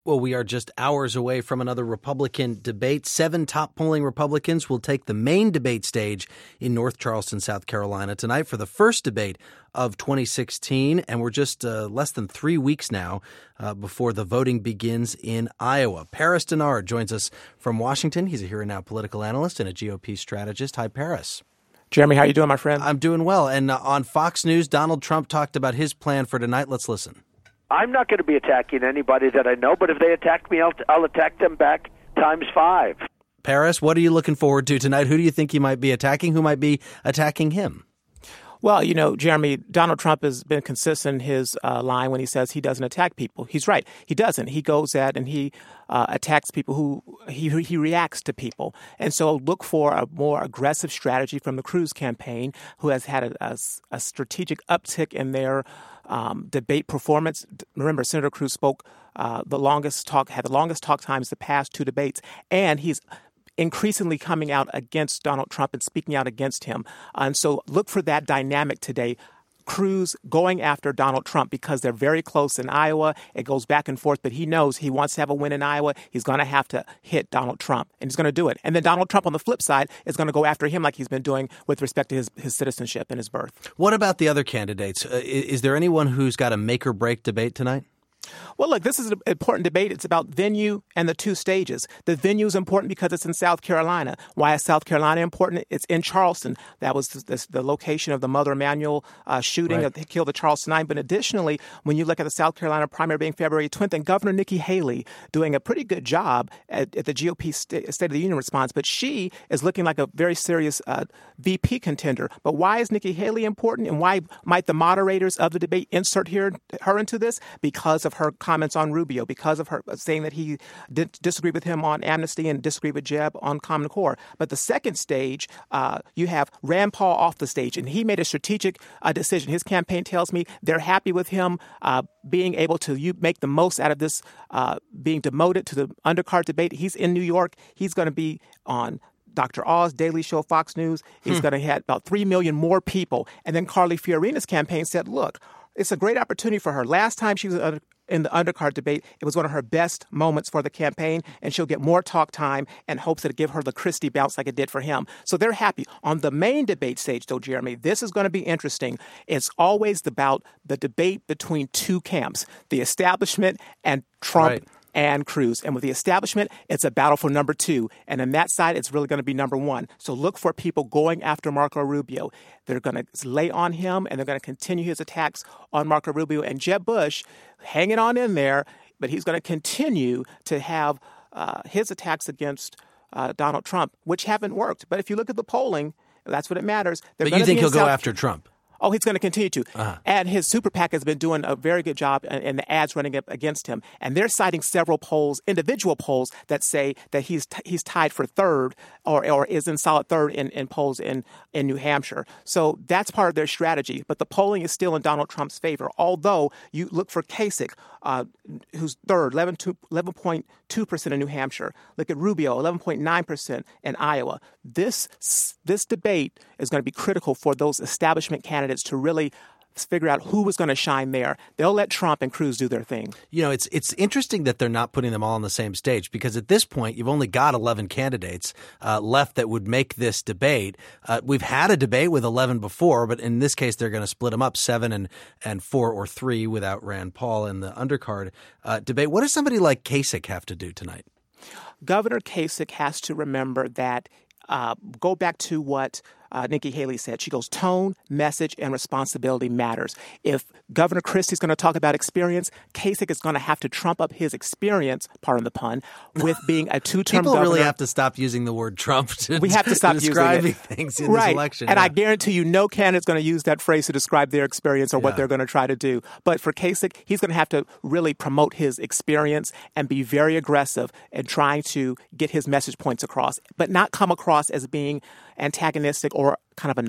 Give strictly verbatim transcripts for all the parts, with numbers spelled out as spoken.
Well, we are just hours away from another Republican debate. Seven top polling Republicans will take the main debate stage in North Charleston, South Carolina tonight for the first debate of twenty sixteen. And we're just uh, less than three weeks now uh, before the voting begins in Iowa. Paris Dennard joins us from Washington. He's a Here and Now political analyst and a G O P strategist. Hi, Paris. Jeremy, how you doing, my friend? I'm doing well. And uh, on Fox News, Donald Trump talked about his plan for tonight. Let's listen. I'm not going to be attacking anybody that I know, but if they attack me, I'll, I'll attack them back times five. Paris, what are you looking forward to tonight? Who do you think he might be attacking? Who might be attacking him? Well, you know, Jeremy, Donald Trump has been consistent in his uh, line when he says he doesn't attack people. He's right. He doesn't. He goes at and he uh, attacks people who he he reacts to people. And so look for a more aggressive strategy from the Cruz campaign, who has had a, a, a strategic uptick in their um, debate performance. Remember, Senator Cruz spoke uh, the longest talk, had the longest talk times the past two debates, and he's increasingly coming out against Donald Trump and speaking out against him. And so look for that dynamic today. Cruz going after Donald Trump because they're very close in Iowa. It goes back and forth, but he knows he wants to have a win in Iowa. He's going to have to hit Donald Trump, and he's going to do it. And then Donald Trump on the flip side is going to go after him like he's been doing with respect to his, his citizenship and his birth. What about the other candidates? Uh, is there anyone who's got a make or break debate tonight? Well, look, this is an important debate. It's about venue and the two stages. The venue is important because it's in South Carolina. Why is South Carolina important? It's in Charleston. That was the, the location of the Mother Emanuel uh, shooting right. that killed the Charleston Nine. But additionally, when you look at the South Carolina primary being February twentieth, and Governor Nikki Haley doing a pretty good job at, at the G O P State, State of the Union response, but she is looking like a very serious uh, V P contender. But why is Nikki Haley important, and why might the moderators of the debate insert here, her into this? Because of her comments on Rubio, because of her saying that he did disagree with him on amnesty and disagree with Jeb on Common Core. But the second stage, uh, you have Rand Paul off the stage, and he made a strategic uh, decision. His campaign tells me they're happy with him uh, being able to you make the most out of this, uh, being demoted to the undercard debate. He's in New York. He's going to be on Doctor Oz, Daily Show, Fox News. He's hmm. going to have about three million more people. And then Carly Fiorina's campaign said, look, it's a great opportunity for her. Last time she was in the undercard debate, it was one of her best moments for the campaign, and she'll get more talk time and hopes that it give her the Christie bounce like it did for him. So they're happy. On the main debate stage, though, Jeremy, this is going to be interesting. It's always about the debate between two camps, the establishment and Trump. Right. And Cruz. And with the establishment, it's a battle for number two. And on that side, it's really going to be number one. So look for people going after Marco Rubio. They're going to lay on him, and they're going to continue his attacks on Marco Rubio. And Jeb Bush hanging on in there, but he's going to continue to have uh, his attacks against uh, Donald Trump, which haven't worked. But if you look at the polling, that's what it matters. They're but you think he'll South- go after Trump? Oh, he's going to continue to. Uh-huh. And his super PAC has been doing a very good job in, in the ads running up against him. And they're citing several polls, individual polls, that say that he's t- he's tied for third or or is in solid third in, in polls in, in New Hampshire. So that's part of their strategy. But the polling is still in Donald Trump's favor, although you look for Kasich, uh, who's third, eleven point two percent in New Hampshire. Look at Rubio, eleven point nine percent in Iowa. This, this debate is going to be critical for those establishment candidates to really figure out who was going to shine there. They'll let Trump and Cruz do their thing. You know, it's it's interesting that they're not putting them all on the same stage, because at this point, you've only got eleven candidates uh, left that would make this debate. Uh, we've had a debate with eleven before, but in this case, they're going to split them up, seven and, and four or three without Rand Paul in the undercard uh, debate. What does somebody like Kasich have to do tonight? Governor Kasich has to remember that Uh, go back to what uh, Nikki Haley said. She goes, tone, message, and responsibility matters. If Governor Christie's going to talk about experience, Kasich is going to have to trump up his experience, pardon the pun, with being a two-term People governor. really have to stop using the word Trump to, we have to stop to describe using it. things in right. this election. And yeah. I guarantee you no candidate's going to use that phrase to describe their experience or yeah. what they're going to try to do. But for Kasich, he's going to have to really promote his experience and be very aggressive in trying to get his message points across, but not come across as being antagonistic or kind of annoying.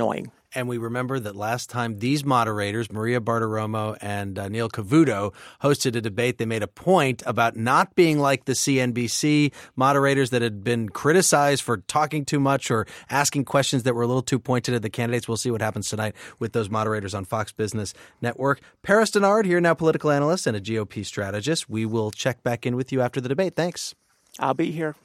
And we remember that last time these moderators, Maria Bartiromo and uh, Neil Cavuto, hosted a debate, they made a point about not being like the C N B C moderators that had been criticized for talking too much or asking questions that were a little too pointed at the candidates. We'll see what happens tonight with those moderators on Fox Business Network. Paris Dennard here, now political analyst and a G O P strategist. We will check back in with you after the debate. Thanks. I'll be here.